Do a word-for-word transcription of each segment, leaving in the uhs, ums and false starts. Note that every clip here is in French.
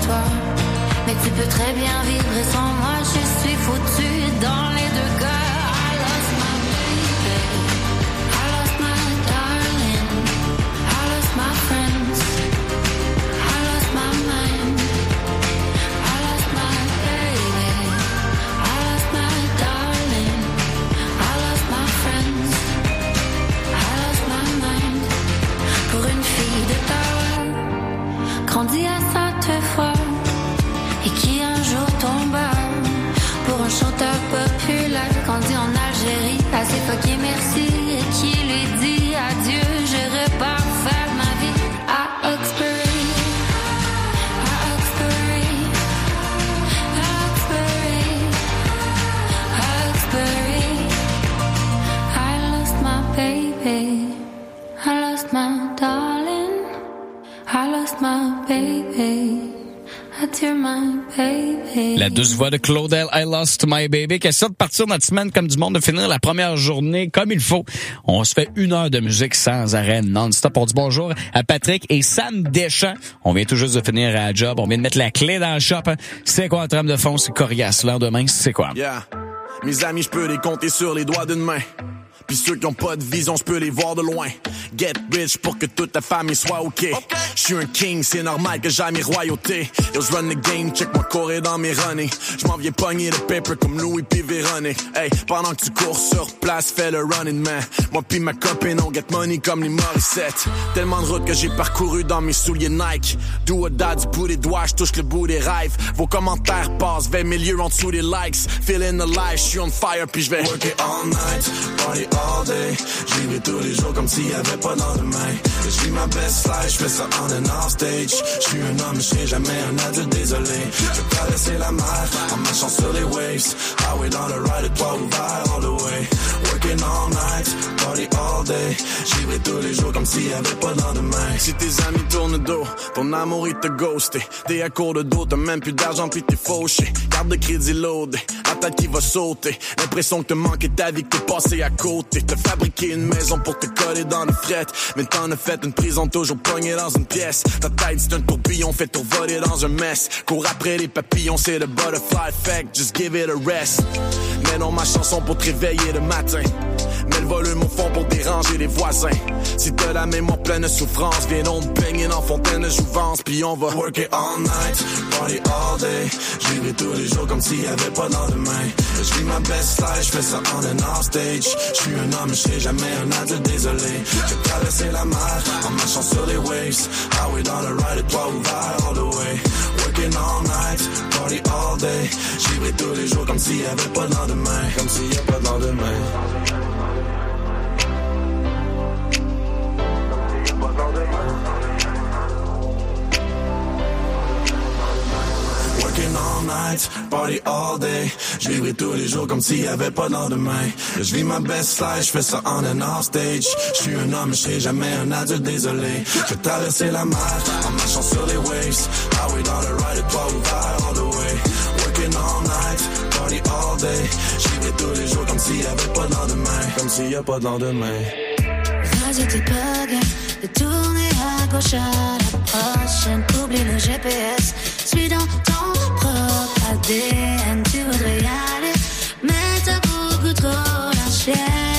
toi. Mais tu peux très bien vivre sans moi, je suis foutue dans les deux cas. I lost my baby, I lost my darling, I lost my friends, I lost my mind, I lost my baby, I lost my darling, I lost my friends, I lost my mind. Pour une fille de Tawa, grandie à Sainte-Foy, et qui un jour tomba pour un chanteur populaire grandi en Algérie, à ses fuck et merci, et qui lui dit adieu, je repars faire ma vie à Oxbury, à Oxbury, à Oxbury, à Oxbury. I lost my baby, I lost my darling, I lost my baby. La douce voix de Claudel, I Lost My Baby. Question de partir notre semaine comme du monde, de finir la première journée comme il faut. On se fait une heure de musique sans arrêt, non-stop. On dit bonjour à Patrick et Sam Deschamps. On vient tout juste de finir à la job. On vient de mettre la clé dans le shop. C'est quoi en trame de fond? C'est coriace. Lendemain, c'est quoi? Yeah. Mes amis, je peux les compter sur les doigts d'une main. Pis ceux qui ont pas de vision, je peux les voir de loin. Get rich pour que toute ta famille soit OK. okay. Je suis un king, c'est normal que j'aille mes royautés. Yo, je run the game, check moi courir dans mes runnings. Je m'en viens pogner le paper comme Louis pis Véronique. Hey, pendant que tu cours sur place, fais le running man. Moi pis ma copine, on get money comme les Morissette. Tellement de routes que j'ai parcouru dans mes souliers Nike. Do or die, du bout des doigts, je touche le bout des rêves. Vos commentaires passent vingt mille en dessous des likes. Feeling alive, je suis on fire pis je vais work it all night, party all day. J'y vais tous les jours comme s'il y avait pas dans demain. Je vis ma best life, je fais ça on and off stage. Je suis un homme, je serai jamais un adulte, désolé. Je vais traverser la mer en marchant sur les waves. Highway dans le ride, toit ouvert all the way. Working all night, party all day. J'y vais tous les jours comme s'il y avait pas dans demain. Si tes amis tournent le dos, ton amour il te ghosté. T'es à court de dos, t'as même plus d'argent pis t'es fauché. Carte de crédit loadé, la tête qui va sauter. L'impression que te manquait ta vie, que t'es passé à côté. T'as fabriqué une maison pour te coller dans le fret. Mais t'en as fait une prison toujours pognée dans une pièce. Ta tête c'est un tourbillon fait tout voler dans un mess. Cours après les papillons, c'est le butterfly effect. Just give it a rest. Mets dans ma chanson pour te réveiller le matin. Mets le volume au fond pour déranger les voisins. Si t'as la mémoire pleine de souffrance, viens donc te baigner dans fontaine de jouvence. Puis on va work it all night, party all day. J'y vais tous les jours comme s'il y avait pas dans demain. Je vis ma best life, je fais ça on and off stage. Je suis un homme, je serai jamais un adulte, désolé. Je vais traverser la mer en marchant sur les waves. Highway dans le ride, toit ouvert all the way. Working all night, party all day. J'y vais tous les jours comme s'il y avait pas dans demain. Comme s'il y a pas dans demain. Working all night, party all day. Je vivrai tous les jours comme s'il y avait pas de lendemain. Je vis ma best life, je fais ça on and off stage. Je suis un homme, je serai jamais un adulte, désolé. Je vais traverser la mer en marchant sur les waves. Highway dans le ride, toit ouvert all the way. Working all night, party all day. Je vivrai tous les jours comme s'il y avait pas de lendemain. Comme s'il y a pas de lendemain. Vas-y t'es pas game de tourner à gauche à la prochaine. Oublie le G P S, suis dans ton propre A D N. Tu voudrais y aller, mais t'as beaucoup trop lâché.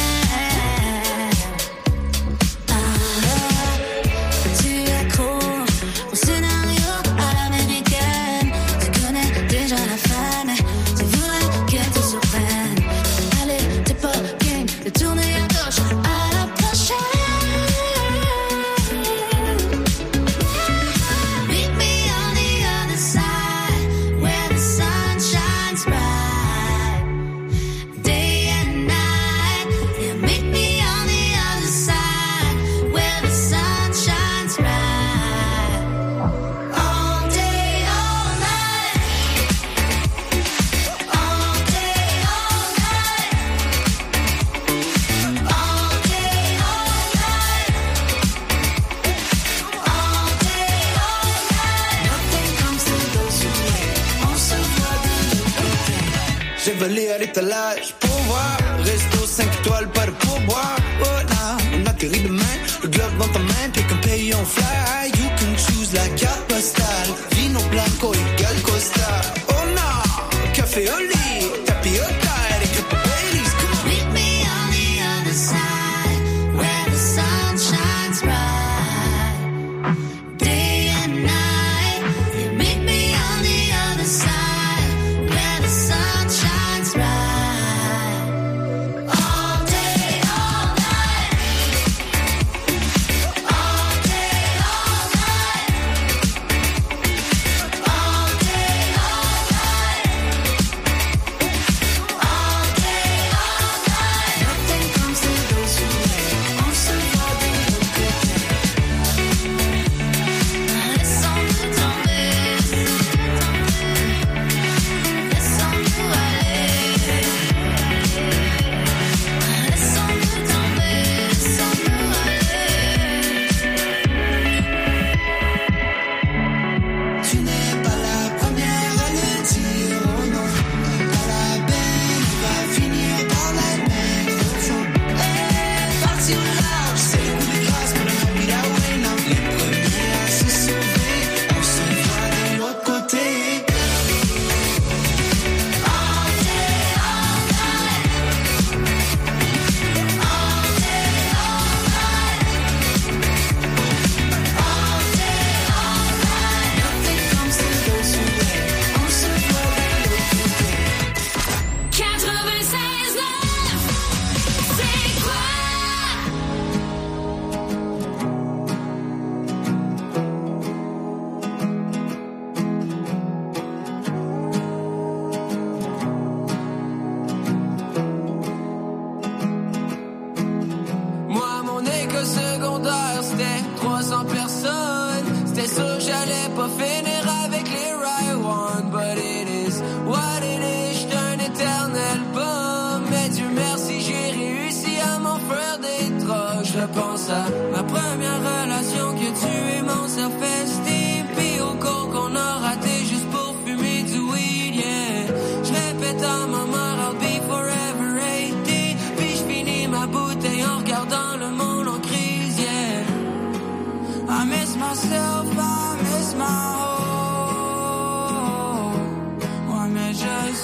Volé à l'étalage pour voir. Resto cinq étoiles, pas de pourboire. Oh là, on atterrit demain. Le globe dans ta main, t'es qu'un pays en fly. You can choose la carte postale. Vino blanco et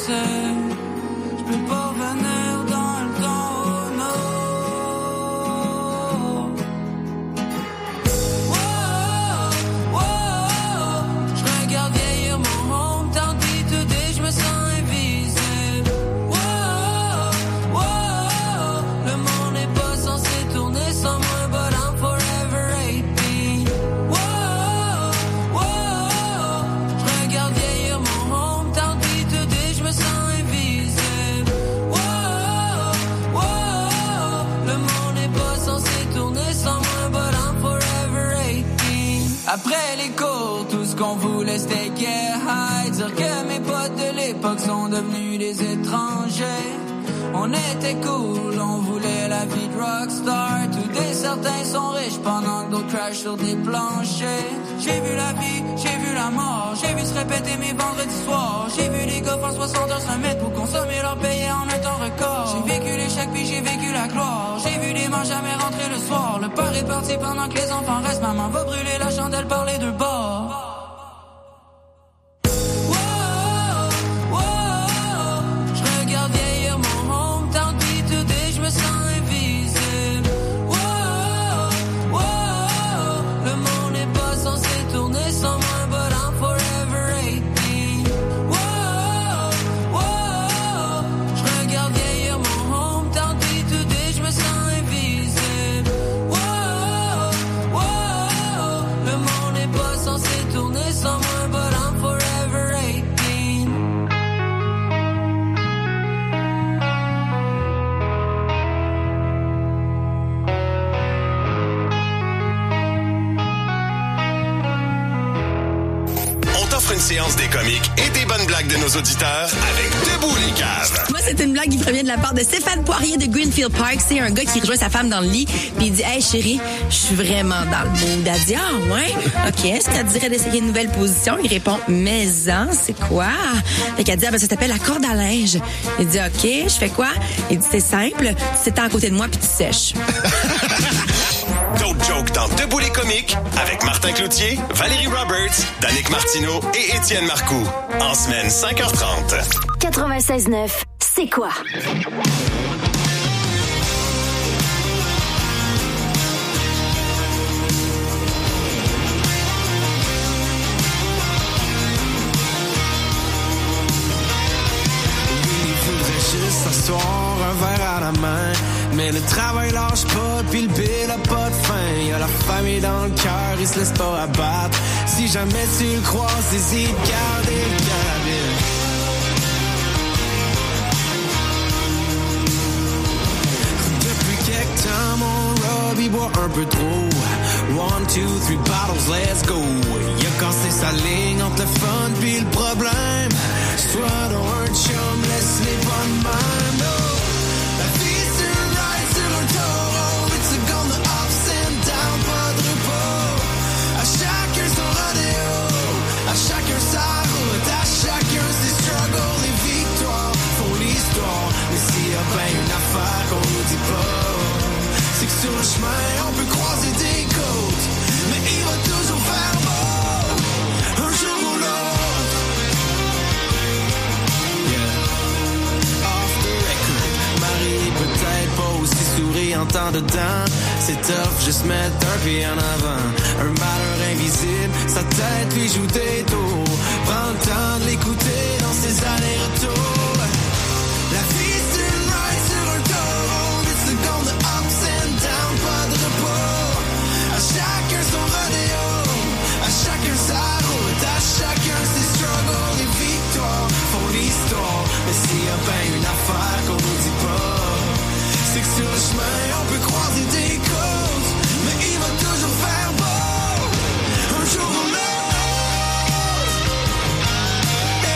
sais, je peux pas venir dans le temps, oh non. Wow, wow, je regarde vieillir mon home, tant pis today, je me sens invisible. Wow, wow, le monde n'est pas censé tourner sans moi, but I'm forever eighteen. Wow, wow, je regarde vieillir mon home, tant pis today, je me sens invisible. Wow, wow, le monde n'est pas censé tourner sans moi, but I'm forever eighteen. Après les cours, tout ce qu'on voulait c'était get high, dire que mes potes de l'époque sont devenus des étrangers. On était cool, on voulait la vie de rockstar. Tous des certains sont riches pendant que d'autres crashent sur des planchers. J'ai vu la vie, j'ai vu la mort, j'ai vu se répéter mes vendredis soirs. J'ai vu les gars faire soixante heures se mettre pour consommer leur payer en un temps record. J'ai vécu l'échec puis j'ai vécu la gloire. J'ai vu des mères jamais rentrer le soir. Le père est parti pendant que les enfants restent. Maman va brûler la chandelle par les deux bords. Wow, wow, je regarde vieillir mon home, tant pis today, je me sens invisible. Wow, wow, le monde n'est pas censé tourner sans moi, but I'm forever eighteen. Wow, wow, je regarde vieillir mon home, tant pis today, je me sens invisible. Wow, wow, le monde n'est pas censé tourner sans moi, but I'm forever eighteen. On t'offre une séance des comiques et des bonnes blagues de nos auditeurs avec Debout les caves. Moi, c'est une blague qui provient de la part de Stéphane Poirier de Greenfield Park. C'est un gars qui rejoint sa femme dans le lit, puis il dit « Hey chérie, je suis vraiment dans le mood. » Elle dit « Ah ouais? OK, est-ce qu'elle dirait d'essayer une nouvelle position? » Il répond « Mais en, c'est quoi? » Fait qu'elle dit « Ah ben ça s'appelle la corde à linge. » Il dit « OK, je fais quoi? » Il dit « C'est simple, tu t'étends à côté de moi puis tu sèches. » D'autres jokes dans Debout les comiques avec Martin Cloutier, Valérie Roberts, Danick Martineau et Étienne Marcoux. En semaine cinq heures trente. quatre-vingt-seize neuf, c'est quoi? Juste s'asseoir, un verre à la main. Mais le travail lâche pas, pis le bill a pas de fin. Y'a la famille dans le cœur, il se laisse pas abattre. Si jamais tu le croises, hésite, garder le carabine. Depuis quelque temps, mon Rob, il boit un peu trop. One, two, three bottles, let's go. Il a cassé sa ligne entre le fun pis le problème. Soit dans un chum, laisse-les pas de même, no. La vie c'est un ride sur un taureau. It's a gun de ups and down, pas de repos. À chacun son rodéo, à chacun sa route, à chacun ses struggles. Les victoires font l'histoire. Mais s'il y a bien une affaire qu'on nous dit pas, c'est que sur le chemin on peut croiser des côtes, mais il va toujours faire beau, un jour ou l'autre. Peut-être pas aussi souriantant dedans. C'est tough, juste mettre un pied en avant. Un malheur invisible, sa tête lui joue des tours. Prends le temps de l'écouter dans ses allers-retours. La vie c'est une ride sur un taureau. Des secondes de ups and down, pas de repos. À chacun son rodéo, à chacun sa route, à chacun ses struggles. Les victoires font l'histoire. Mais s'il y a bien une affaire qu'on nous dit pas, c'est que sur le chemin, on peut croiser des côtes, mais il va toujours faire beau, un jour ou l'autre.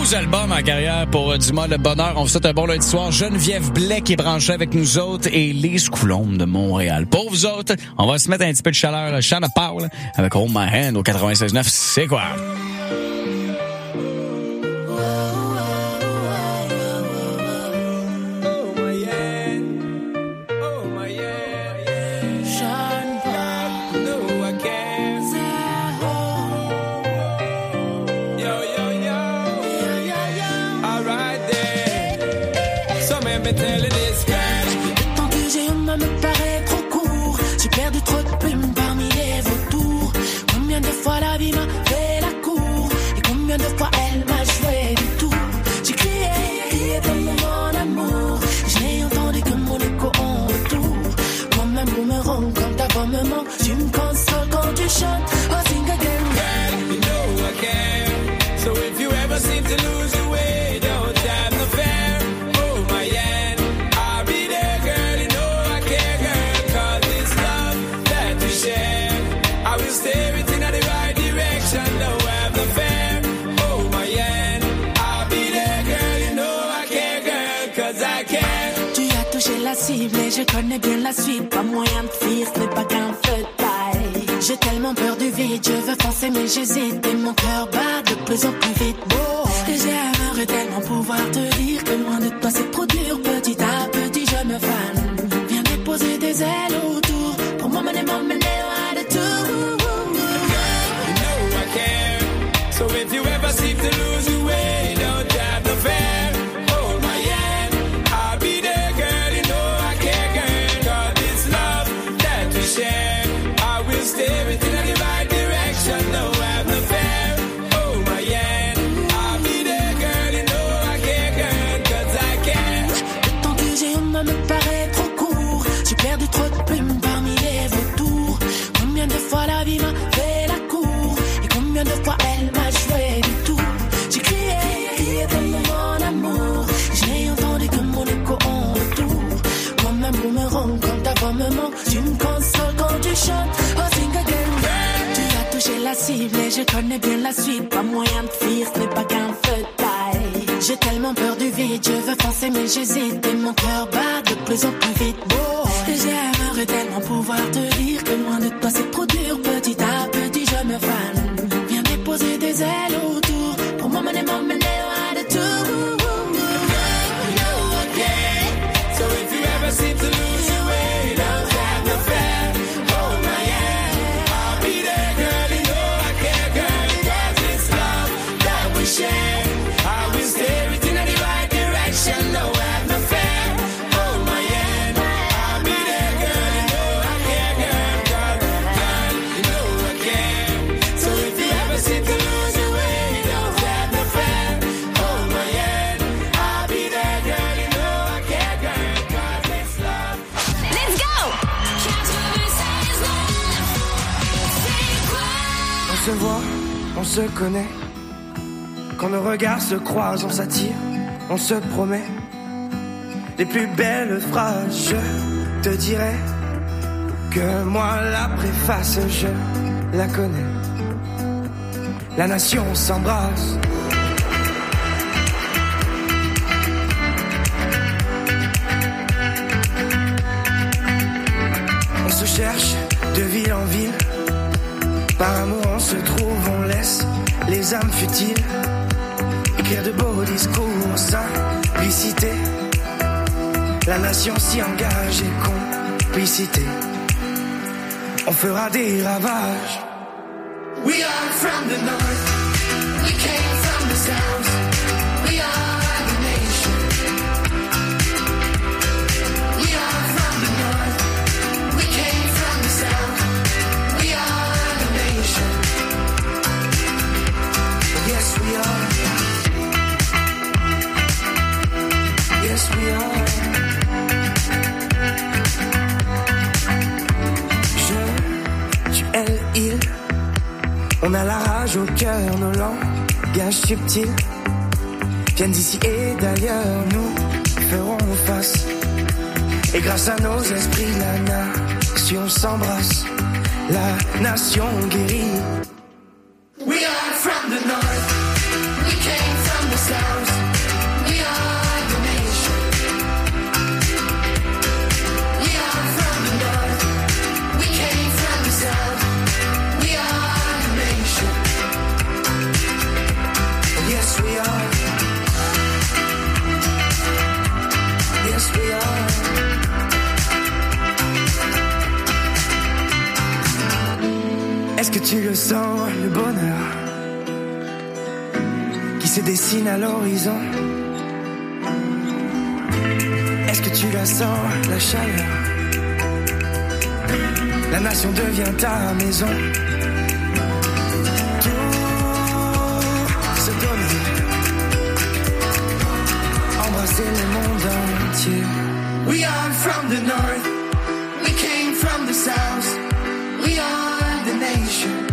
douze albums en carrière pour Dumas Le Bonheur. On vous souhaite un bon lundi soir. Geneviève Blais qui est branchée avec nous autres et Lise Coulombe de Montréal. Pour vous autres, on va se mettre un petit peu de chaleur. Le chant de Paul avec Hold My Hand au quatre-vingt-seize neuf. C'est quoi? Je connais bien la suite, pas moyen de fuir, ce n'est pas qu'un feu de paille. J'ai tellement peur du vide, je veux foncer mais j'hésite. Et mon cœur bat de plus en plus vite. Oh. Et j'aimerais tellement pouvoir te dire que loin de toi c'est trop dur. Petit à petit je me fane. Viens déposer des ailes autour. Pour moi m'amener, m'emmener loin de tout. You know I care. So if you ever seem to lose your way, don't have no fear. Hold my hand, I'll be there, girl. You know I care, girl. 'Cause this love that we share, I will steer it in the right direction. No have no fear. Hold my hand, I'll be there, girl. You know I care, girl. 'Cause I care. Le temps que j'ai en main me paraît trop court. J'ai perdu trop de plumes parmi les vautours. Combien de fois la vie m'a fait la cour, et combien de fois elle m'a joué du tout. J'ai crié, crié tellement mon amour. Je n'ai entendu que mon écho en retour. Comme un boomerang quand ta voix me manque. Tu me consoles quand tu chantes. Oh, sing again. Tu as touché la cible et je connais bien la suite. Pas moyen de fuir, ce n'est pas qu'un feu de paille. J'ai tellement peur du vide, je veux foncer mais j'hésite. Et mon cœur bat de plus en plus vite. Oh, et j'aimerais tellement pouvoir te dire que loin de toi c'est trop dur. Petit à petit je me fane. Viens déposer des ailes autour. Pour m'emmener, m'emmener loin de tout. You know I care. So if you ever seem to lose your way, don't have no fear. Hold my hand, I'll be there, girl. You know I care, girl. 'Cause it's love that we share, I will steer it in the right direction. No have no fear. Hold my hand, I'll be there, girl. You know I care, girl. 'Cause, girl, you know I care. So if you ever seem to lose your way, don't have no fear. Hold my hand, I'll be there, girl. You know I care, girl. 'Cause it's love. Let's go! quatre-vingt-seize neuf, c'est quoi? On se voit, on se connaît. Quand nos regards se croisent, on s'attire, on se promet. Les plus belles phrases, je te dirai que moi la préface, je la connais. La nation s'embrasse. On se cherche de ville en ville. Par amour on se trouve, on laisse les âmes futiles écrire de beaux discours, simplicité. La nation s'y engage et complicité. On fera des ravages. We are from the north, we came from the south, we are the nation. We are from the north, we came from the south, we are the nation. Yes we are. Yes we are. Je, tu, elle, il. On a la rage au cœur, nos langages subtils viennent d'ici et d'ailleurs, nous ferons face. Et grâce à nos esprits, la nation s'embrasse, la nation guérit. We are from the north, we came from the south. Est-ce que tu le sens, le bonheur qui se dessine à l'horizon? Est-ce que tu la sens, la chaleur? La nation devient ta maison. Tout se donner, embrasser le monde entier. We are from the north, we came from the south, we are the nation.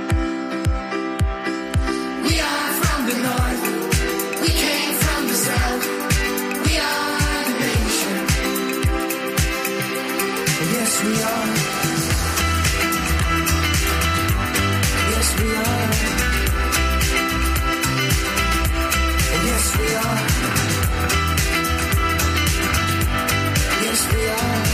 We are from the north, we came from the south, we are the nation. Yes, we are. Yes, we are. Yes, we are. Yes, we are.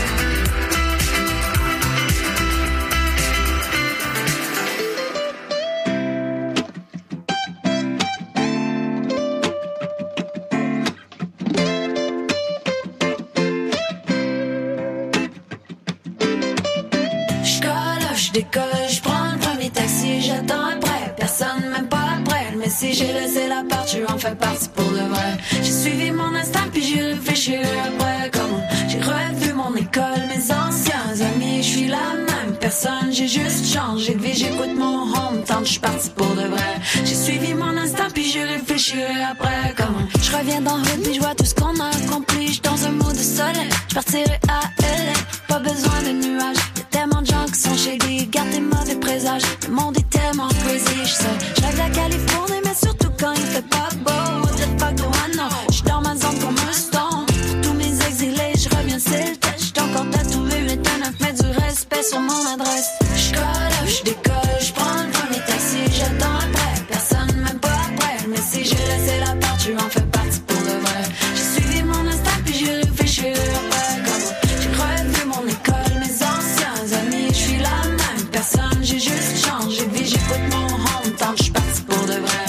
Si j'ai laissé la part, tu en fais partie pour de vrai. J'ai suivi mon instinct puis j'ai réfléchi après. Comment j'ai revu mon école, mes anciens amis. Je suis la même personne, j'ai juste changé de vie. J'écoute mon hometown, je suis partie pour de vrai. J'ai suivi mon instinct puis j'ai réfléchi après. Comment je reviens dans le hood puis je vois tout ce qu'on a accompli. J'suis dans un mood de soleil, je partirai à L A. Pas besoin de nuages, y'a tellement de gens qui sont shady. Garde tes mauvais présages, le monde est tellement crazy. J'suis seul, j'rêve la Californie. Surtout quand il fait pas beau, what the fuck do I know? J'suis dans ma zone comme un stone. Pour tous mes exilés, j'reviens c'est le test. J't'ai encore tatoué huit à neuf, mets du respect sur mon adresse. J'colle up, j'décolle, j'prends le premier taxi, j'attends après. Personne même pas après, mais si j'ai laissé la part, tu en fais partie pour de vrai. J'ai suivi mon instinct puis j'ai réfléchi après. Comment j'ai revu mon école, mes anciens amis. J'suis la même personne, j'ai juste changé de vie. J'écoute mon hometown, j'suis partie pour de vrai.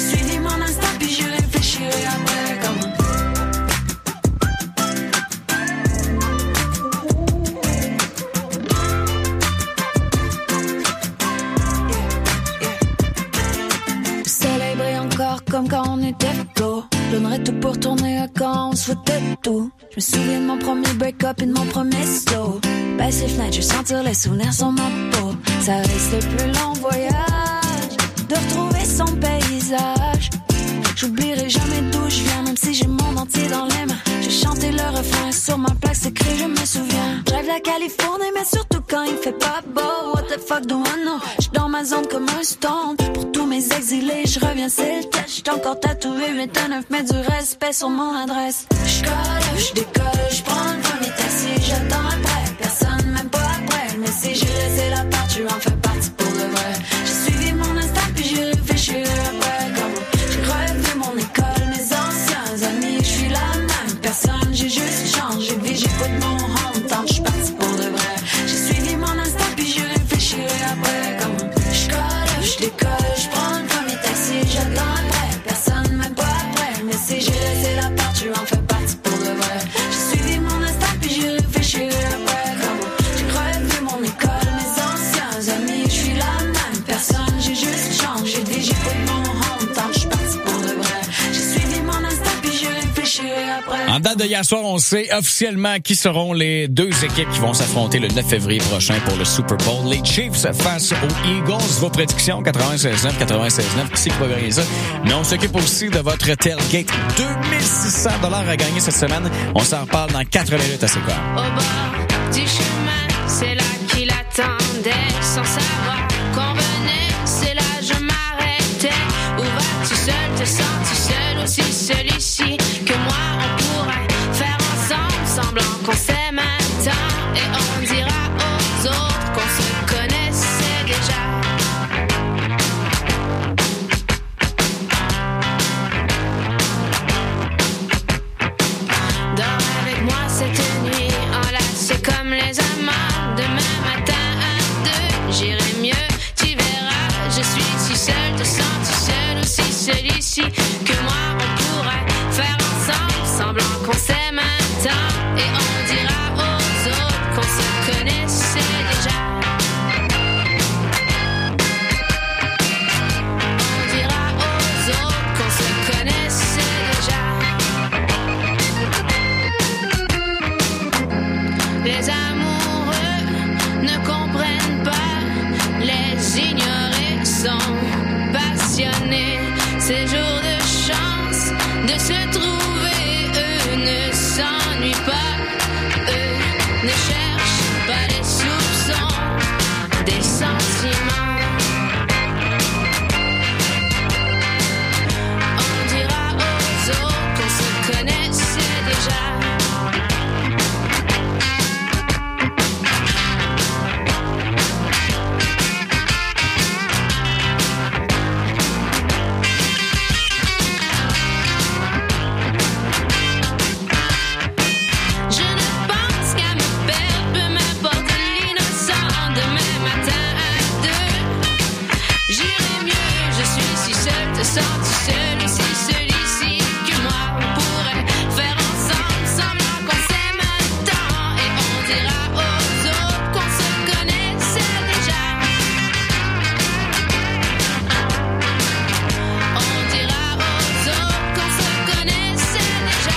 Comme quand on était go, donnerais tout pour tourner à quand on se foutait de tout. Je me souviens de mon premier break-up et de mon premier slow. Baisse les fenêtres, je sentir les souvenirs sur ma peau. Ça reste le plus long voyage, de retrouver son paysage. J'oublierai jamais d'où je viens, même si j'ai le monde entier dans les mains. J'ai chanté le refrain sur ma plaque, c'est écrit, je me souviens. Je rêve la Californie, mais surtout quand il fait pas beau. What the fuck do I know? J'suis dans ma zone comme un stone. Pour tous mes exilés, je reviens, c'est le test. J't'ai encore tatoué huit à neuf, mets du respect sur mon adresse. J'colle, j'décolle, j'prends le premier taxi, j'attends après. Personne même pas après, mais si j'ai laissé la part, tu en fais partie pour de vrai. J'ai suivi mon instinct puis j'ai réfléchi après. Comment j'ai revu mon école, mes anciens amis. J'suis la même personne, j'ai juste changé de vie. J'écoute mon hometown, j'suis partie pour de vrai. J'ai suivi mon instinct puis j'ai réfléchi après. Comment j'colle, j'décolle, j'prends le premier taxi, j'attends après. Personne même pas après, mais si j'ai laissé la part, tu en fais partie pour de vrai. J'ai suivi mon instinct puis j'ai réfléchi après. Comment j'ai revu mon école, mes anciens amis. J'suis la même personne, j'ai juste changé de vie. J'écoute mon hometown, j'suis partie pour de vrai. J'ai suivi mon instinct puis j'ai réfléchi après. En date de hier soir, on sait officiellement qui seront les deux équipes qui vont s'affronter le neuf février prochain pour le Super Bowl. Les Chiefs face aux Eagles. Vos prédictions, quatre-vingt-seize neuf, quatre-vingt-seize neuf. Qui c'est qui va gagner ça? Mais on s'occupe aussi de votre tailgate. deux mille six cents dollars à gagner cette semaine. On s'en reparle dans quatre minutes à C'est quoi? Au bord du chemin, c'est là qu'il attendait. Sans savoir qu'on venait, c'est là je m'arrêtais. Où vas-tu seul, te sens-tu seul aussi seul ici? Que moi on pourrait faire ensemble, semblant qu'on s'aime un temps. Et on dira aux autres qu'on se connaissait déjà. Dors avec moi cette nuit, enlacés comme les amants. Demain sentiments. On dira aux autres qu'on se connaissait déjà. Sens-tu seul aussi, celui-ci que moi on pourrait faire ensemble semblant qu'on s'aime tant et on dira aux autres qu'on se connaissait déjà. On dira aux autres qu'on se connaissait déjà.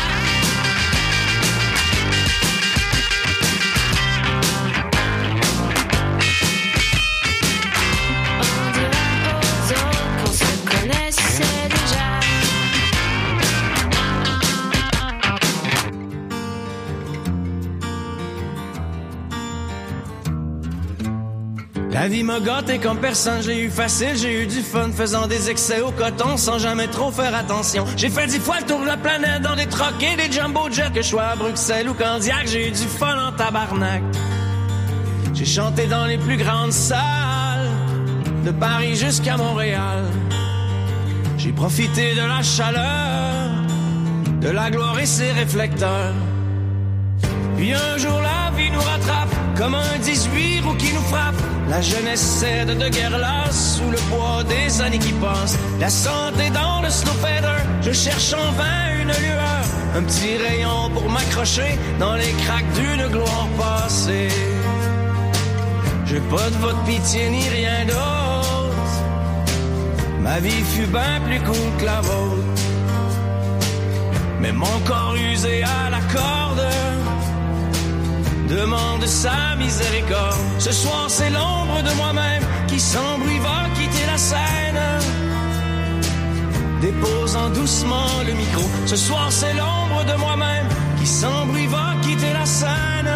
On dira aux autres qu'on se connaissait. C'est déjà. La vie m'a gâté comme personne, j'ai eu facile, j'ai eu du fun, faisant des excès au coton sans jamais trop faire attention. J'ai fait dix fois le tour de la planète dans des trucks et des jumbo jets, que je sois à Bruxelles ou Candiac, j'ai eu du fun en tabarnak. J'ai chanté dans les plus grandes salles, de Paris jusqu'à Montréal. J'ai profité de la chaleur, de la gloire et ses réflecteurs. Puis un jour la vie nous rattrape, comme un dix-huit roues qui nous frappe. La jeunesse cède de guerre lasse, sous le poids des années qui passent. La santé dans le snow feather, je cherche en vain une lueur. Un petit rayon pour m'accrocher dans les craques d'une gloire passée. J'ai pas de votre pitié ni rien d'autre. Ma vie fut bien plus cool que la vôtre. Mais mon corps usé à la corde demande sa miséricorde. Ce soir c'est l'ombre de moi-même qui sans bruit va quitter la scène, déposant doucement le micro. Ce soir c'est l'ombre de moi-même qui sans bruit va quitter la scène,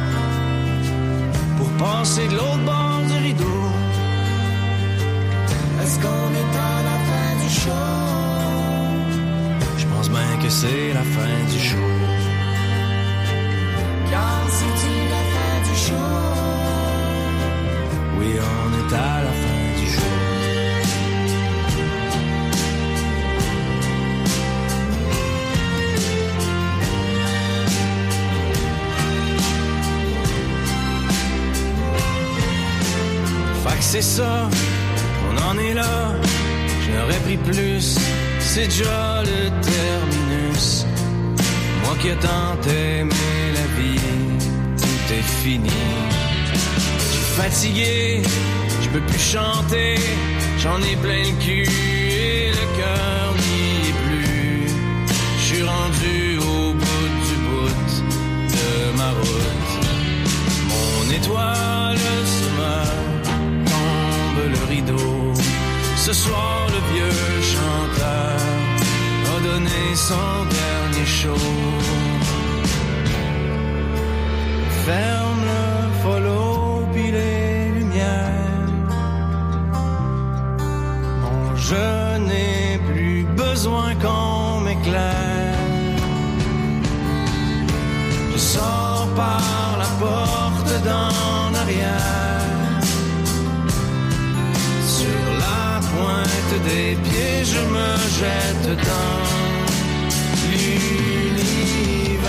pour passer de l'autre bord du rideau. Est-ce qu'on est à la fin du show? Je pense bien que c'est la fin du show. Car c'est-tu la fin du show? Oui, on est à la fin du show. Fait que c'est ça, on en est là. J'aurais pris plus, c'est déjà le terminus. Moi qui ai tant aimé la vie, tout est fini. J'suis fatigué, je peux plus chanter, j'en ai plein le cul et le cœur n'y est plus. J'suis rendu au bout du bout de ma route. Mon étoile se meurt, tombe le rideau. Ce soir le vieux chanteur a donné son dernier show. Ferme le follow pis les lumières. Bon, je n'ai plus besoin qu'on m'éclaire. Je sors par la porte d'en arrière. Sur la pointe des pieds, je me jette dans l'univers.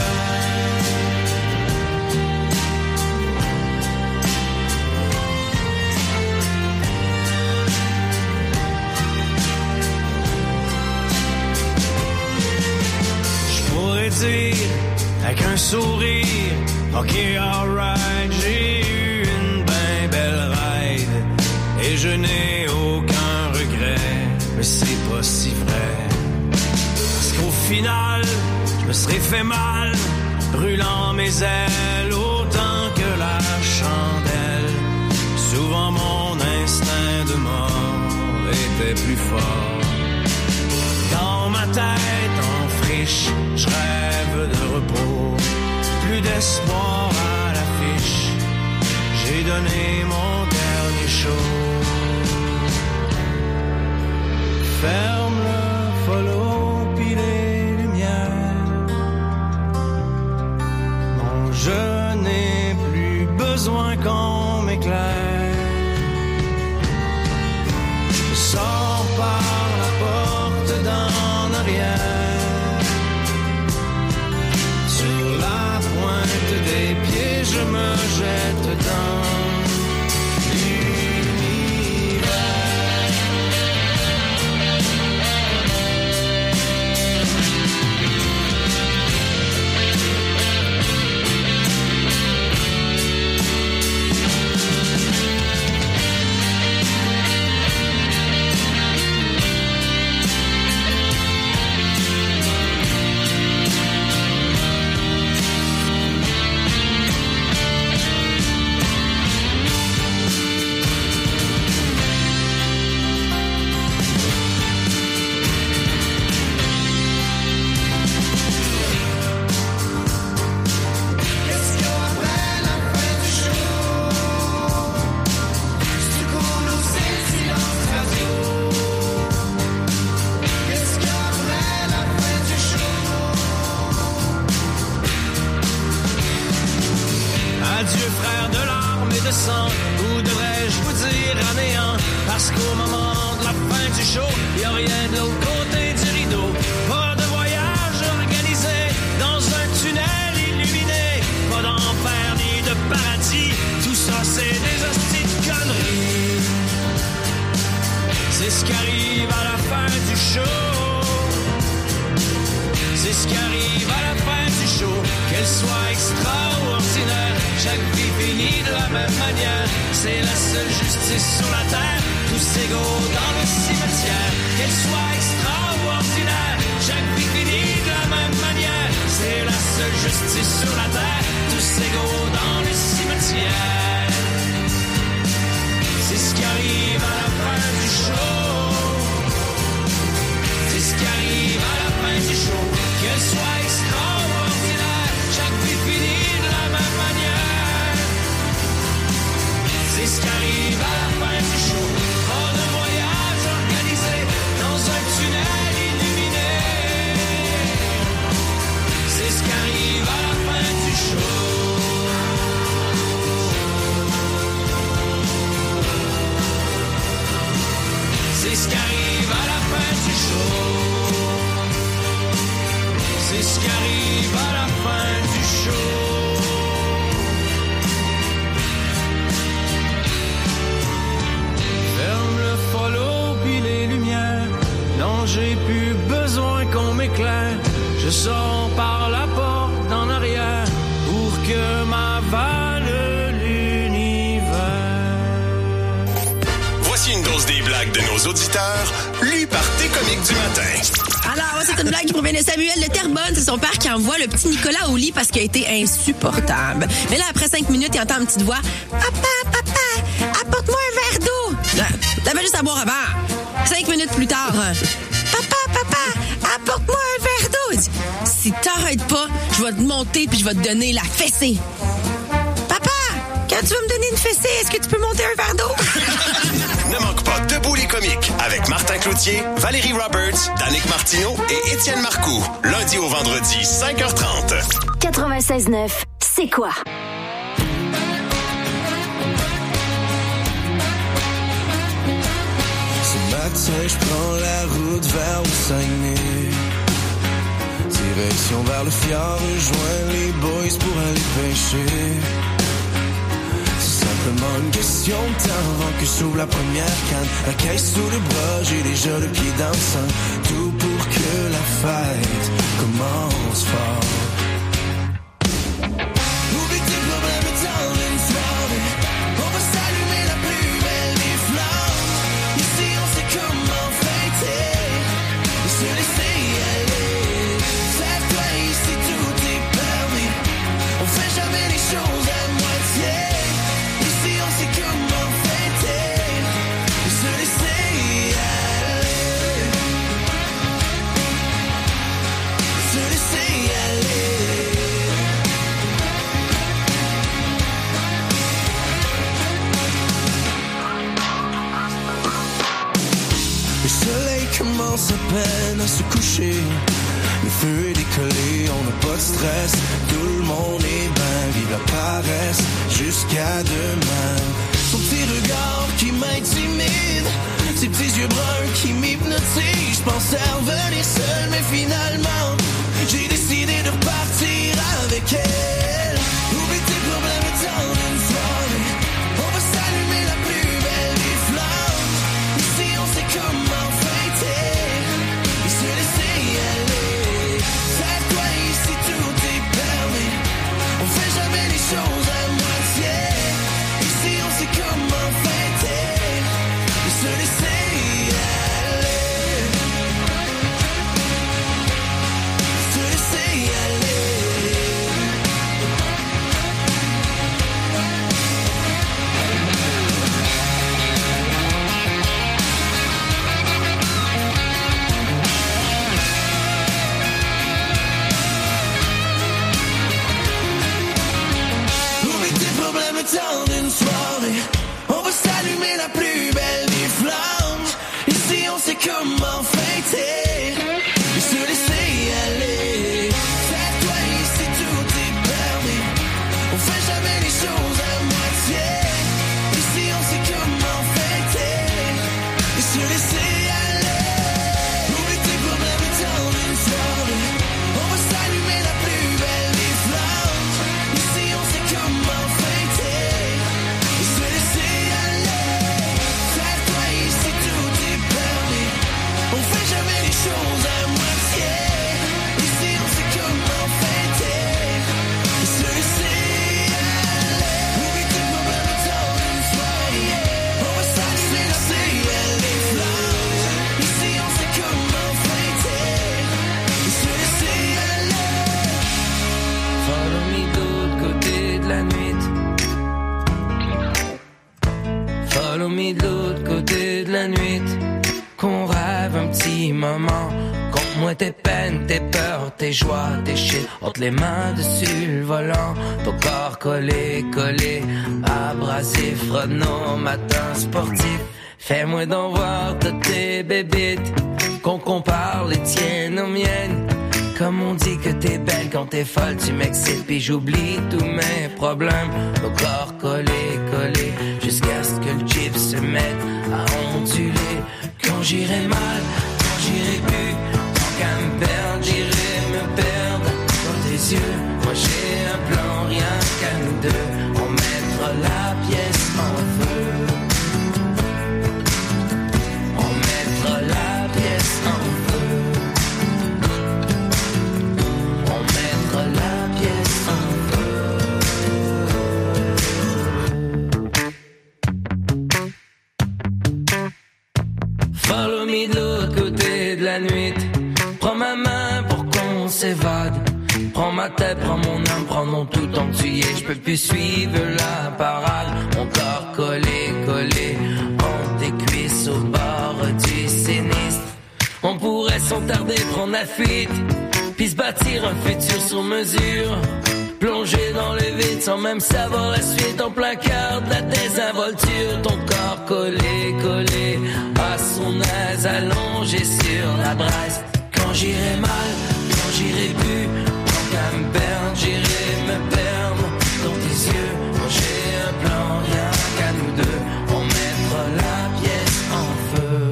Je pourrais dire avec un sourire, ok, alright, j'ai eu une ben belle ride et je n'ai aucun regret, mais c'est pas si vrai. Parce qu'au final, je me serais fait mal, brûlant mes ailes autant que la chandelle. Souvent mon instinct de mort était plus fort. Dans ma tête en friche, je rêve de repos, plus d'espoir à l'affiche. J'ai donné mon dernier show. sors par la porte d'en arrière. Sur la pointe des pieds, je me jette dans envoie le petit Nicolas au lit parce qu'il a été insupportable. Mais là, après cinq minutes, il entend une petite voix. Papa, papa, apporte-moi un verre d'eau. T'avais juste à boire avant. Cinq minutes plus tard. Papa, papa, apporte-moi un verre d'eau. Il dit, si t'arrêtes pas, je vais te monter puis je vais te donner la fessée. Papa, quand tu vas me donner une fessée, est-ce que tu peux monter un verre d'eau? Ne manque pas Debout les comiques avec Martin Cloutier, Valérie Roberts, Danick Martineau et Étienne Marcoux. Lundi au vendredi, cinq heures trente. quatre-vingt-seize neuf, c'est quoi? Ce matin, je prends la route vers le Saguenay. Direction vers le fjord, rejoins les boys pour aller pêcher. Simplement une question de temps avant que s'ouvre la première canne. La caisse sous le bras, j'ai déjà le pied dans le sang. Tout pour que la fête commence fort. Oublie tes problèmes dans une soirée. On va s'allumer la plus belle des flammes. Ici on sait comment fêter et se laisser aller. Sève-toi ici, tout est permis. On fait jamais les choses à moitié. C'est comment fêter et se laisser aller, se laisser aller. Le soleil commence à peine à se coucher. Le feu est décollé, on n'a pas de stress. Tout le monde est bien, vive la paresse jusqu'à demain. Son petit regard qui m'intimide, ses petits yeux bruns qui m'hypnotisent. Je pensais revenir seul, mais finalement, j'ai décidé de repartir avec elle. Oublie tes problèmes et tant d'une soirée. On va s'allumer la plus belle des flammes. Ici on sait comment fêter et se laisser y aller. Serre-toi ici, tout est permis. On fait jamais les choses à moitié. Ici on sait comment fêter et se laisser y aller. Se laisser y aller. Temps d'une soirée, on va s'allumer la plus belle des flammes. Ici on sait comment fêter et se laisser y aller. Serre-toi ici, tout est permis. On fait jamais les choses à moitié. Ici on sait comment fêter et se laisser y aller. Oublie tes problèmes et temps d'une soirée. On va s'allumer la plus belle des flammes. Ici on sait comment fêter. On fait jamais les choses à moitié. Ici on sait comment fêter et se laisser aller. Oublie tes problèmes et temps d'une soirée. On va s'allumer la ciel des flammes. Ici on sait comment fêter et se laisser aller. Follow me de l'autre côté de la nuit. Follow me de l'autre côté de la nuit. Qu'on rêve un petit moment. Compte-moi tes peines, tes peurs, tes joies, tes shit. Entre les mains dessus le volant. Ton corps collé, collé. Abrasif, Renault, matin sportif. Fais-moi donc voir toutes tes bébites. Qu'on compare les tiennes aux miennes. Comme on dit que t'es belle quand t'es folle, tu m'excites puis j'oublie tous mes problèmes. Nos corps collés, collés, jusqu'à ce que le chip se mette à onduler. Quand j'irai mal, quand j'irai plus, tant qu'à me perdre, j'irai me perdre dans tes yeux. Moi j'ai un plan, rien qu'à nous deux, on mettra la pièce en feu. On mettra la pièce en feu. On mettra la pièce en feu. Follow me de l'autre côté de la nuit. Prends ma main pour qu'on s'évade. Prends ma tête, prends mon âme, prends mon tout tant que tu y es. Je peux plus suivre la parade. Mon corps collé, collé entre tes cuisses au bord du sinistre. On pourrait sans tarder prendre la fuite, puis se bâtir un futur sur mesure. Plonger dans le vide sans même savoir la suite. En plein cœur de la désinvolture. Ton corps collé, collé à son aise, allongé sur la braise. Quand j'irai mal, quand j'irai plus, tant qu'à me perdre, j'irai me perdre dans tes yeux. Moi j'ai un plan, rien qu'à nous deux, on mettra la pièce en feu.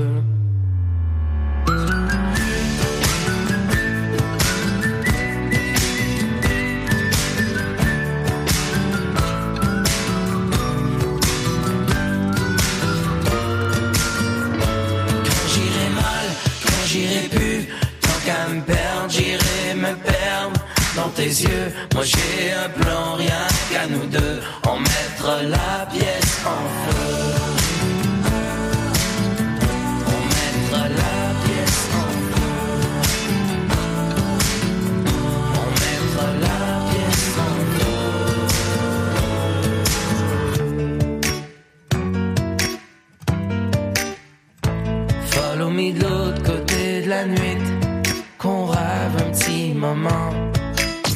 J'irai plus, tant qu'à me perdre, j'irai me perdre dans tes yeux. Moi j'ai un plan, rien qu'à nous deux, on mettra la pièce en feu. On mettra la pièce en feu. On mettra la pièce en feu. Follow me de l'autre côté de la nuit, qu'on rêve un petit moment.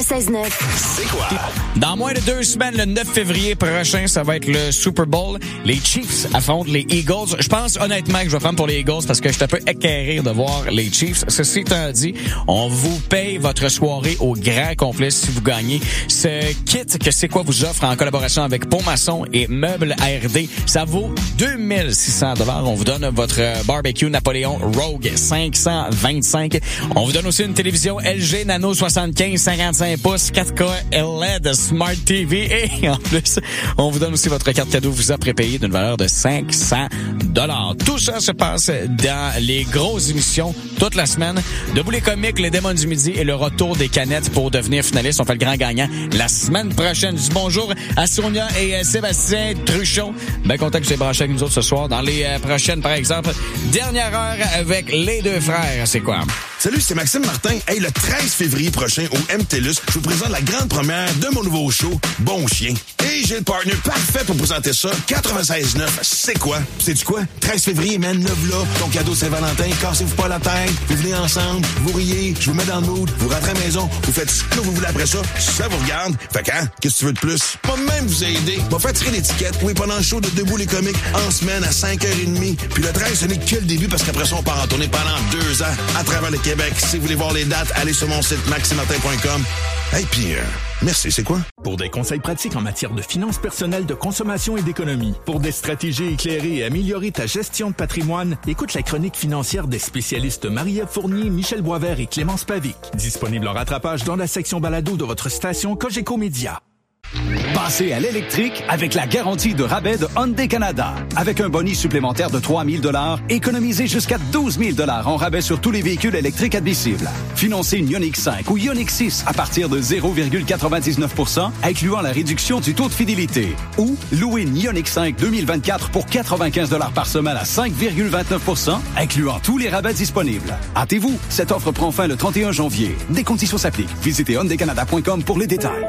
quatre-vingt-seize neuf. C'est quoi? Dans moins de deux semaines, le neuf février prochain, ça va être le Super Bowl. Les Chiefs affrontent les Eagles. Je pense honnêtement que je vais prendre pour les Eagles parce que je suis un peu écœuré de voir les Chiefs. Ceci étant dit, on vous paye votre soirée au grand complet si vous gagnez. Ce kit que C'est quoi vous offre en collaboration avec Pont Maçon et Meubles R D, ça vaut deux mille six cents dollars. On vous donne votre barbecue Napoléon Rogue cinq cent vingt-cinq. On vous donne aussi une télévision L G Nano soixante-quinze cinquante-cinq pouces quatre K L E D Smart T V et en plus, on vous donne aussi votre carte cadeau Visa prépayée d'une valeur de cinq cents dollars. Tout ça se passe dans les grosses émissions toute la semaine. Debout les comiques, les démons du midi et le retour des canettes pour devenir finaliste. On fait le grand gagnant la semaine prochaine. Du bonjour à Sonia et Sébastien Truchon. Ben content que vous soyez branchés avec nous autres ce soir. Dans les euh, prochaines, par exemple, dernière heure avec les deux frères. C'est quoi? Salut, c'est Maxime Martin. Hey, le treize février prochain au M T L U S, je vous présente la grande première de mon nouveau show, Bon Chien. Et j'ai le partner parfait pour présenter ça, quatre-vingt-seize neuf. C'est quoi? Sais-tu quoi? treize février, man, neuf là. Ton cadeau Saint-Valentin, cassez-vous pas la tête. Vous venez ensemble, vous riez, je vous mets dans le mood, vous rentrez à la maison, vous faites ce que vous voulez après ça, ça vous regarde. Fait qu'un, qu'est-ce que tu veux de plus? Pas même vous aider. Va faire tirer l'étiquette, oui, pendant le show de Debout les comiques, en semaine à cinq heures trente. Puis le treize, ce n'est que le début parce qu'après ça, on part en tournée pendant deux ans à travers le Québec. Si vous voulez voir les dates, allez sur mon site maxime martin point com. Hey, puis, euh, merci, c'est quoi? Pour des conseils pratiques en matière de finances personnelles, de consommation et d'économie, pour des stratégies éclairées et améliorer ta gestion de patrimoine, écoute la chronique financière des spécialistes Marie-Ève Fournier, Michel Boisvert et Clémence Pavic. Disponible en rattrapage dans la section balado de votre station Cogeco Média. Passez à l'électrique avec la garantie de rabais de Hyundai Canada. Avec un bonus supplémentaire de trois mille dollars, économisez jusqu'à douze mille dollars en rabais sur tous les véhicules électriques admissibles. Financez une Ioniq cinq ou Ioniq six à partir de zéro virgule quatre-vingt-dix-neuf pour cent, incluant la réduction du taux de fidélité. Ou louez une Ioniq cinq deux mille vingt-quatre pour quatre-vingt-quinze dollars par semaine à cinq virgule vingt-neuf pour cent, incluant tous les rabais disponibles. Hâtez-vous, cette offre prend fin le trente et un janvier. Des conditions s'appliquent. Visitez hyundai canada point com pour les détails.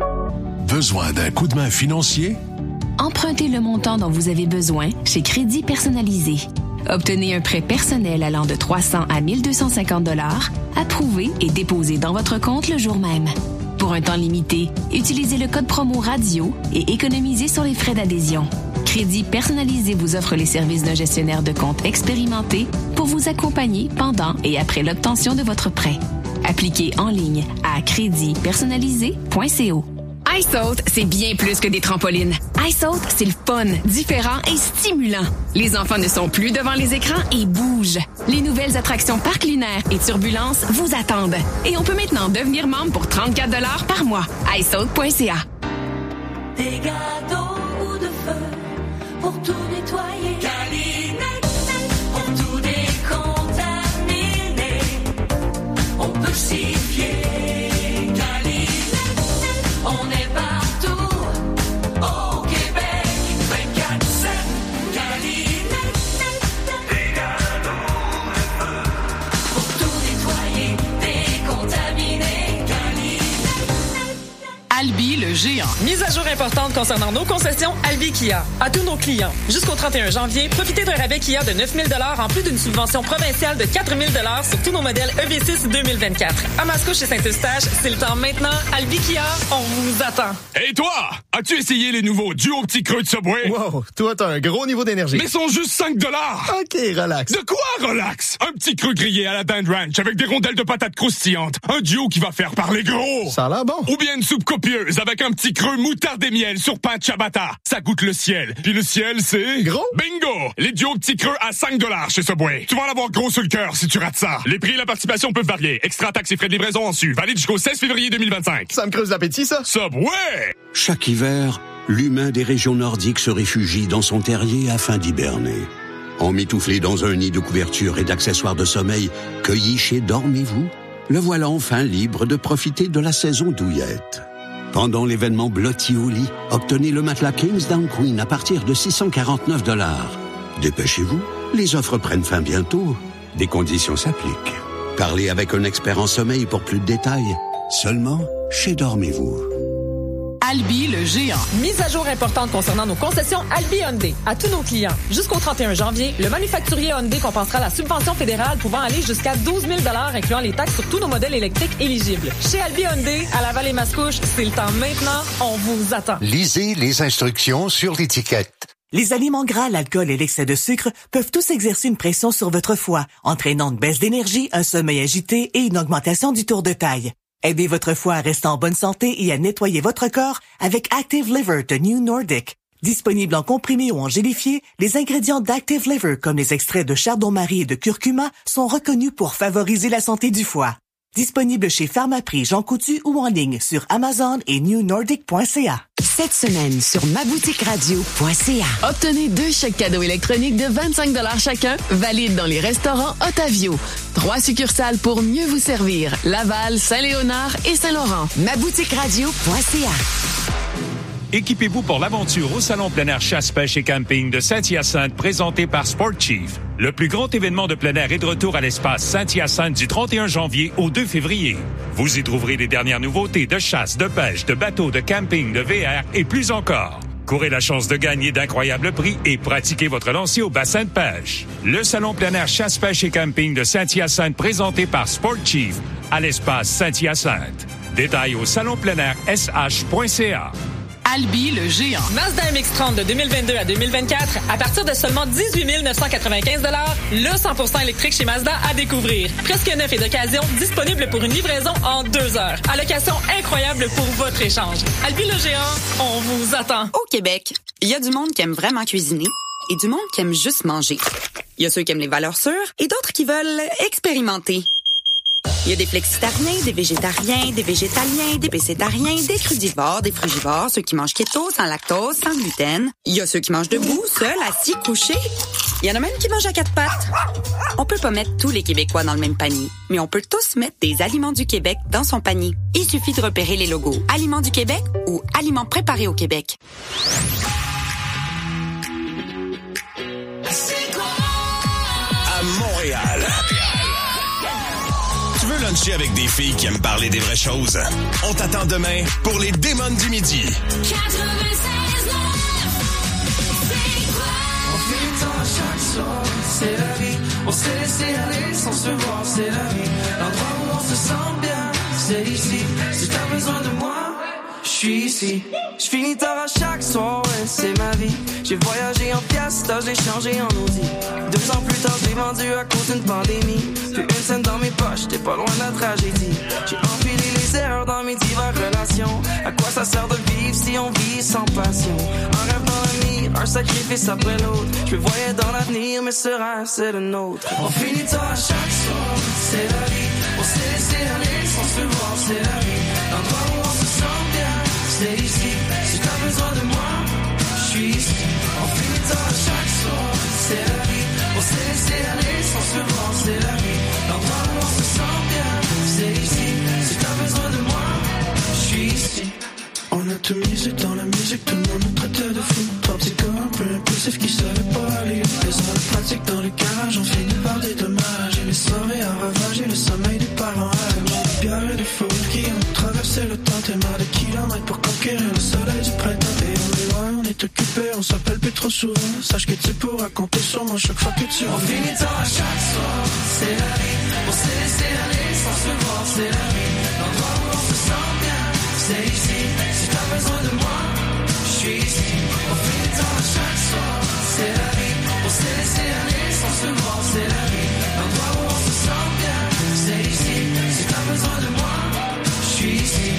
Besoin d'un coup de main financier? Empruntez le montant dont vous avez besoin chez Crédit Personnalisé. Obtenez un prêt personnel allant de trois cents à mille deux cent cinquante dollars, approuvé et déposé dans votre compte le jour même. Pour un temps limité, utilisez le code promo radio et économisez sur les frais d'adhésion. Crédit Personnalisé vous offre les services d'un gestionnaire de compte expérimenté pour vous accompagner pendant et après l'obtention de votre prêt. Appliquez en ligne à crédit personnalisé point co. iSaut, c'est bien plus que des trampolines. iSaut, c'est le fun, différent et stimulant. Les enfants ne sont plus devant les écrans et bougent. Les nouvelles attractions Parc Lunaire et Turbulence vous attendent. Et on peut maintenant devenir membre pour trente-quatre dollars par mois. i saut point c a. Des gâteaux ou de feu pour tout nettoyer. Calinette, pour tout décontaminer. On peut s'y fier. On est partout au Québec, vingt-quatre sept, Calinette. Des gâteaux de feu pour tout nettoyer, décontaminer. Calinette. Albi le géant. Mise à jour importante concernant nos concessions Albi Kia. À tous nos clients, jusqu'au trente et un janvier, profitez d'un rabais Kia de neuf mille dollars en plus d'une subvention provinciale de quatre mille dollars sur tous nos modèles E V six deux mille vingt-quatre. À Mascouche et Saint-Eustache, c'est le temps maintenant. Albi Kia, on vous attend. Et toi, as-tu essayé les nouveaux duos petits creux de Subway? Wow, toi t'as un gros niveau d'énergie. Mais sont juste cinq dollars. OK, relax. De quoi relax? Un petit creux grillé à la Dinde Ranch avec des rondelles de patates croustillantes. Un duo qui va faire parler gros. Ça a l'air bon. Ou bien une soupe copieuse avec un petit creux moutarde et miel sur pain de ciabatta. Ça goûte le ciel. Puis le ciel, c'est... Gros. Bingo! Les duos petits creux à cinq dollars chez Subway. Tu vas en avoir gros sur le cœur si tu rates ça. Les prix et la participation peuvent varier. Extra taxes et frais de livraison en su. Valide jusqu'au seize février deux mille vingt-cinq. Ça me creuse l'appétit, ça. Subway! Chaque hiver, l'humain des régions nordiques se réfugie dans son terrier afin d'hiberner. Emmitouflé dans un nid de couverture et d'accessoires de sommeil cueillis chez Dormez-vous, le voilà enfin libre de profiter de la saison douillette. Pendant l'événement Blotti au lit, obtenez le matelas Kingsdown Queen à partir de six cent quarante-neuf dollars. Dépêchez-vous, les offres prennent fin bientôt. Des conditions s'appliquent. Parlez avec un expert en sommeil pour plus de détails. Seulement chez Dormez-vous. Albi le géant. Mise à jour importante concernant nos concessions Albi Hyundai. À tous nos clients, jusqu'au trente et un janvier, le manufacturier Hyundai compensera la subvention fédérale pouvant aller jusqu'à douze mille dollars incluant les taxes sur tous nos modèles électriques éligibles. Chez Albi Hyundai, à Laval et Mascouche, c'est le temps maintenant. On vous attend. Lisez les instructions sur l'étiquette. Les aliments gras, l'alcool et l'excès de sucre peuvent tous exercer une pression sur votre foie, entraînant une baisse d'énergie, un sommeil agité et une augmentation du tour de taille. Aidez votre foie à rester en bonne santé et à nettoyer votre corps avec Active Liver de New Nordic. Disponible en comprimé ou en gélifié, les ingrédients d'Active Liver, comme les extraits de chardon-marie et de curcuma, sont reconnus pour favoriser la santé du foie. Disponible chez Pharmaprix, Jean Coutu ou en ligne sur Amazon et new nordic point c a. Cette semaine sur ma boutique radio point c a. Obtenez deux chèques cadeaux électroniques de vingt-cinq dollars chacun, valides dans les restaurants Otavio. Trois succursales pour mieux vous servir. Laval, Saint-Léonard et Saint-Laurent. ma boutique radio point c a. Équipez-vous pour l'aventure au Salon plein air chasse, pêche et camping de Saint-Hyacinthe présenté par Sport Chief. Le plus grand événement de plein air est de retour à l'espace Saint-Hyacinthe du trente et un janvier au deux février. Vous y trouverez les dernières nouveautés de chasse, de pêche, de bateaux, de camping, de V R et plus encore. Courez la chance de gagner d'incroyables prix et pratiquez votre lancer au bassin de pêche. Le Salon plein air chasse, pêche et camping de Saint-Hyacinthe présenté par Sport Chief à l'espace Saint-Hyacinthe. Détails au salon plein air s h point c a. Albi le géant. Mazda M X trente de deux mille vingt-deux à deux mille vingt-quatre, à partir de seulement dix-huit mille neuf cent quatre-vingt-quinze dollars, le cent pour cent électrique chez Mazda à découvrir. Presque neuf et d'occasion, disponible pour une livraison en deux heures. Allocation incroyable pour votre échange. Albi le géant, on vous attend. Au Québec, il y a du monde qui aime vraiment cuisiner et du monde qui aime juste manger. Il y a ceux qui aiment les valeurs sûres et d'autres qui veulent expérimenter. Il y a des flexitariens, des végétariens, des végétaliens, des pécétariens, des crudivores, des frugivores, ceux qui mangent keto, sans lactose, sans gluten. Il y a ceux qui mangent debout, seuls, assis, couchés. Il y en a même qui mangent à quatre pattes. On peut pas mettre tous les Québécois dans le même panier, mais on peut tous mettre des Aliments du Québec dans son panier. Il suffit de repérer les logos Aliments du Québec ou Aliments préparés au Québec. À Montréal. Tu veux luncher avec des filles qui aiment parler des vraies choses? On t'attend demain pour les Démons du Midi. C'est la vie, on s'est laissé aller sans se voir, c'est la vie. L'endroit où on se sent bien, c'est ici. Si t'as besoin de moi, je suis ici. Je finis tard à chaque soir, ouais, c'est ma vie. J'ai voyagé en Fiesta, j'ai changé en Audi. Deux ans plus tard, j'ai vendu à cause d'une pandémie. Plus une scène dans mes poches, t'es pas loin de la tragédie. J'ai enfilé les erreurs dans mes diverses relations. À quoi ça sert de vivre si on vit sans passion? Un rêve dans l'avenir, un sacrifice après l'autre. Je me voyais dans l'avenir, mais ce rêve, c'est le nôtre. On finit tard à chaque soir, c'est la vie. On s'est laissé aller sans se voir, c'est la vie. L'endroit où on se sent bien, c'est ici. Si t'as besoin de moi, je suis ici. On finit tard à chaque soir, c'est la vie. On s'est laissé aller sans se voir, c'est la vie. L'endroit où on se sent bien, c'est ici. Si t'as besoin de moi, je suis ici. On a tout misé dans la musique, tout le monde nous traitait de fou. Trois petits gars un peu impulsifs qui savaient pas aller. Les heures de pratique dans les garages, on finit par des dommages. Et les soirées à ravager, le sommeil des parents à la des bières et des fous qui ont traversé le temps. Tellement de kilomètres pour conquérir le soleil du printemps. Et on est loin, on est occupé, on s'appelle plus trop souvent. Sache que tu pourras compter sur moi chaque fois que tu reviens. On finit tard à chaque soir, c'est la vie. On s'est laissé aller sans se voir, c'est la vie. L'endroit où on se sent bien, c'est ici. Si t'as besoin de moi, je suis ici. On finit tard à chaque soir, c'est la vie. On s'est laissé aller sans se voir, c'est la vie. L'endroit où on se sent bien, c'est ici. Si t'as besoin de moi, je suis ici.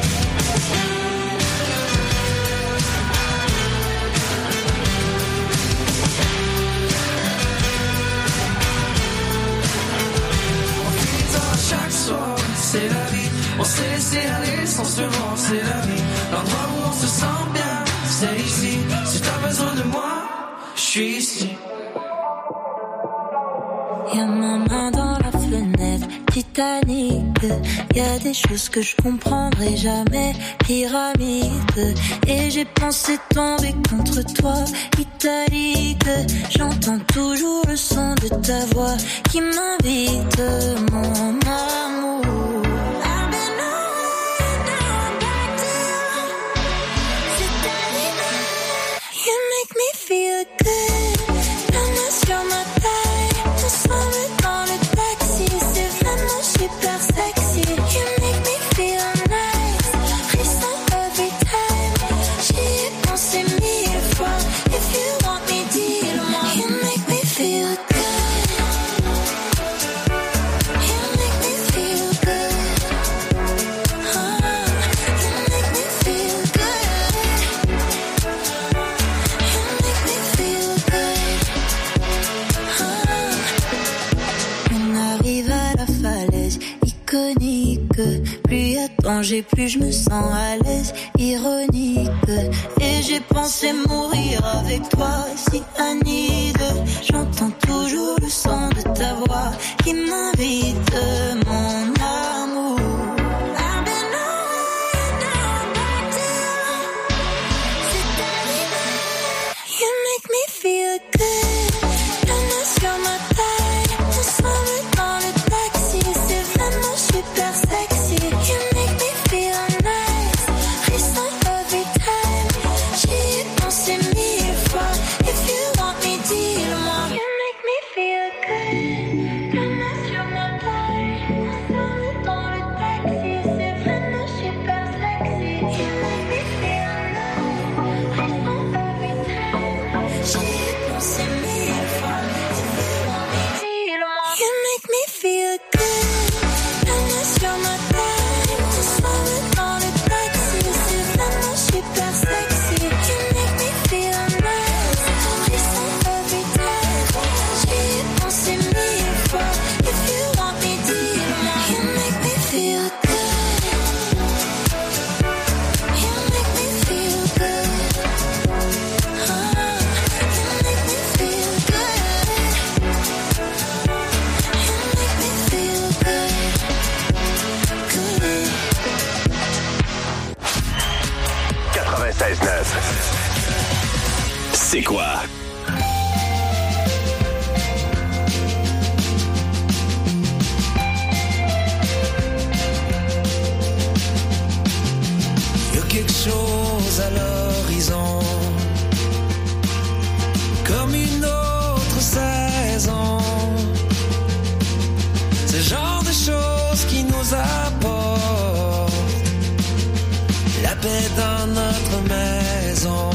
On finit tard à chaque soir, c'est la vie. On s'est laissé aller sans se voir, c'est la vie. L'endroit où on se sent bien, c'est ici. Si t'as besoin de moi, je suis ici. Y'a ma main dans la fenêtre, Titanic. Y'a des choses que je comprendrai jamais, pyramide. Et j'ai pensé tomber contre toi, italique. J'entends toujours le son de ta voix qui m'invite, mon amour. I've been on and on back to you. iconique. Plus y a de danger, plus je me sens à l'aise, ironique. Et j'ai pensé mourir avec toi, cyanide. J'entends toujours le son de ta voix qui m'invite, mon amour. I've been away, now I'm back to you. C'est arrivé. You make me feel good. La main sur ma taille, ensemble dans le taxi. C'est vraiment super sexy. You make me feel nice. Risson every time. J'y ai pensé mille fois. If you want me, dis-le-moi. You make me feel good. La main sur ma taille, ensemble dans le taxi. C'est vraiment super sexy. You make me feel nice. Risson every time. J'y ai pensé mille fois. If you want me, dis-le-moi. You make me feel good. La main sur ma taille, ensemble dans le taxi. C'est vraiment super sexy. You make me feel nice. Risson every time. J'y ai pensé mille fois. If you want me, dis-le-moi. You make me feel good. You make me feel good. Ah, you make me feel good. You make me feel good. Good. quatre-vingt-seize neuf. C'est quoi? Y a quelque chose à l'horizon, comme une autre saison. C'est le genre de choses qui nous apporte la paix dans notre maison.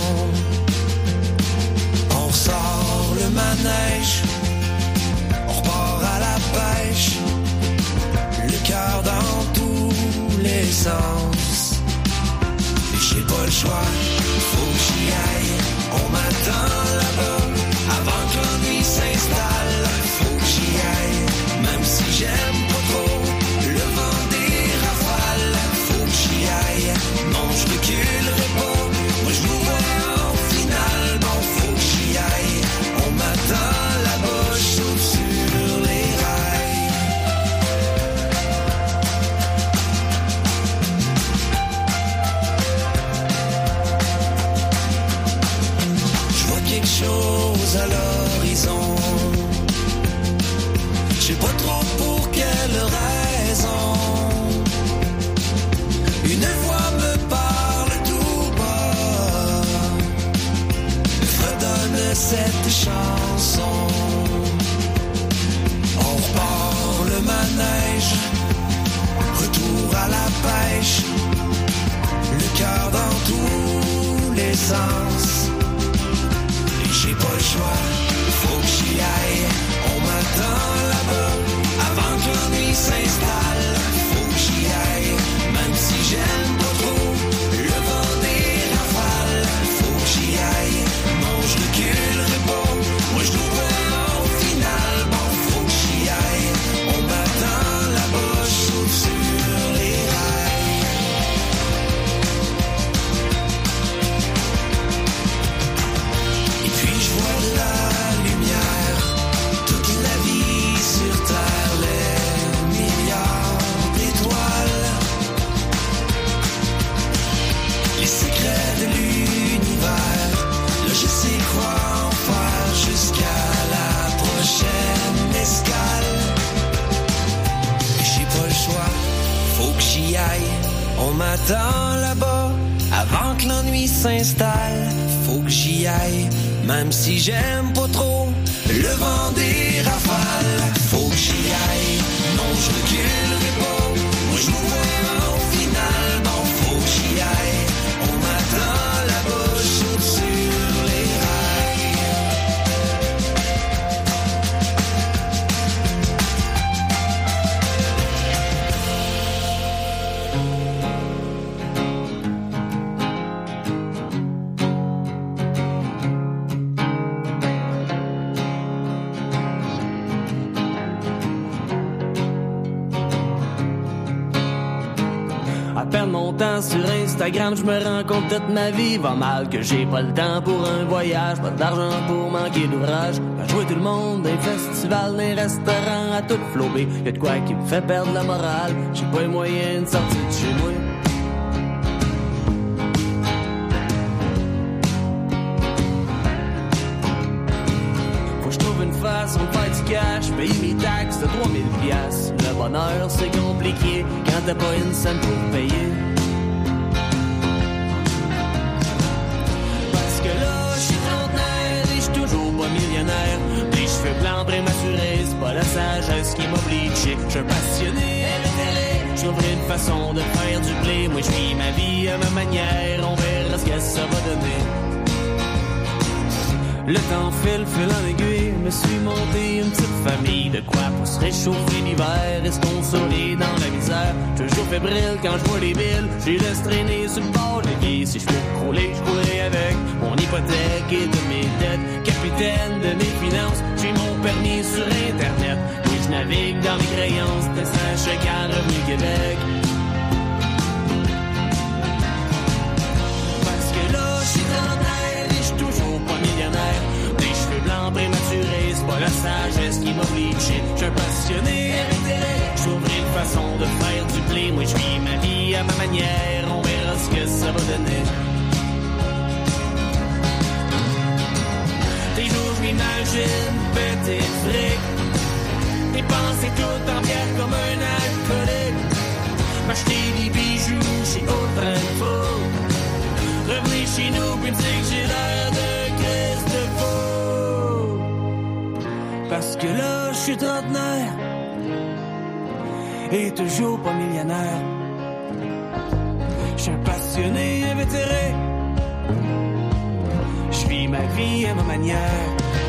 On sort le manège, on repart à la pêche, le cœur dans tous les sens. Et j'ai pas le choix, faut que j'y aille. On m'attend là-bas, avant que l'ennui s'installe. Faut que j'y aille, même si j'aime pas trop le vent des rafales. Faut que j'y aille, non je reculerai pas. Moi je vous vois en finale, bon faut que j'y aille. On m'attend là-bas, je saute sur les rails. Je vois quelque chose à l'horizon, je sais pas trop pour quelle raison. Une voix me parle tout bas, me fredonne cette chanson. On repart le manège, retour à la pêche, le cœur dans tous les sens. Et j'ai pas le choix, faut que j'y aille. On m'attend là-bas, avant que l'ennui s'installe. Faut que j'y aille, même si j'aime pas trop le vent des rafales. Faut que j'y aille, non je reculerai pas. Moi je nous vois en finale, bon faut que j'y aille. On m'attend là-bas, je saute sur les rails. Et puis je vois de la lumière, toute la vie sur terre, les milliards d'étoiles, les secrets de l'univers. Là je sais quoi en faire jusqu'à la prochaine escale. J'ai pas le choix, faut que j'y aille. On m'attend là-bas, avant que l'ennui s'installe. Faut que j'y aille, même si j'aime pas trop le vent des rafales. Faut que j'y aille, non je reculerai pas. Moi je vous vois en finale, bon faut que j'y aille. On m'attend là-bas, je saute sur les rails. mon temps sur Instagram, je me rends compte toute ma vie va mal, que j'ai pas le temps pour un voyage, pas d'argent pour manquer d'ouvrage, à jouer tout le monde, des festivals, des restaurants, à tout flober. Y'a de quoi qui me fait perdre la morale, j'ai pas les moyens de sortir de chez moi. On me fait du cash, paye mes taxes de trois mille piastres. Le bonheur, c'est compliqué quand t'as pas une scène pour payer. Parce que là, j'suis trentenaire et j'suis toujours pas millionnaire. Les cheveux blancs prématurés, c'est pas la sagesse qui m'oblige. J'suis un passionné, j'ouvre une façon de faire du blé. Moi, j'vis ma vie à ma manière, on verra ce que ça va donner. Le temps file, file en aiguille, me suis monté une petite famille. De quoi pour se réchauffer l'hiver, restons souris dans la misère. Toujours fébrile quand je vois les billes, j'ai laisse traîner sur le bord de l'évier. Si je peux crouler, je coulerai avec mon hypothèque et de mes dettes. Capitaine de mes finances, j'ai mon permis sur Internet. Oui, je navigue dans mes créances, dessin chèque à Revenu Québec. Parce que là, je suis trentenaire et je suis toujours pas millionnaire. Des cheveux blancs prématurés, c'est pas la sagesse qui m'oblige. Je suis un passionné, j'ouvre une façon de faire du blé. Moi, je vis ma vie à ma manière, on verra ce que ça va donner. Des jours, je m'imagine péter le fric, dépenser tout en bière comme un alcoolique, m'acheter des bijoux chez Haute Info, revenir chez nous puis dire que j'ai l'air de Christ de faux. Parce que là, je suis trentenaire et toujours pas millionnaire. Je suis un passionné invétéré, je vis ma vie à ma manière.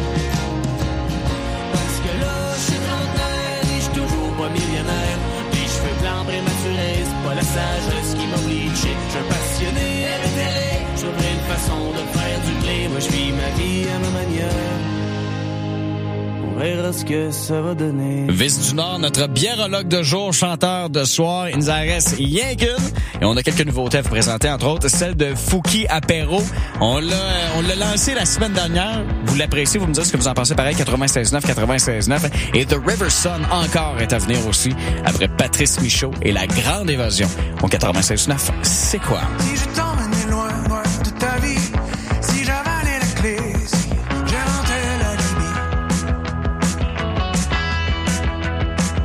Parce que là, je suis trentenaire et je suis toujours pas millionnaire. Les cheveux blancs prématurés, c'est pas la sagesse qui m'oblige. Je suis un passionné invétéré, j'aurais une façon de faire du blé. Moi, je vis ma vie à ma manière. On verra ce que ça va donner. Vice du Nord, notre biérologue de jour, chanteur de soir. Il nous en reste rien qu'une. Et on a quelques nouveautés à vous présenter, entre autres celle de Fouki Apéro. On l'a, on l'a lancé la semaine dernière. Vous l'appréciez, vous me dites ce que vous en pensez. Pareil, quatre-vingt-seize neuf, quatre-vingt-seize neuf. Et The River Sun encore est à venir aussi, après Patrice Michaud et La Grande Évasion. Au quatre-vingt-seize neuf, c'est quoi? Si je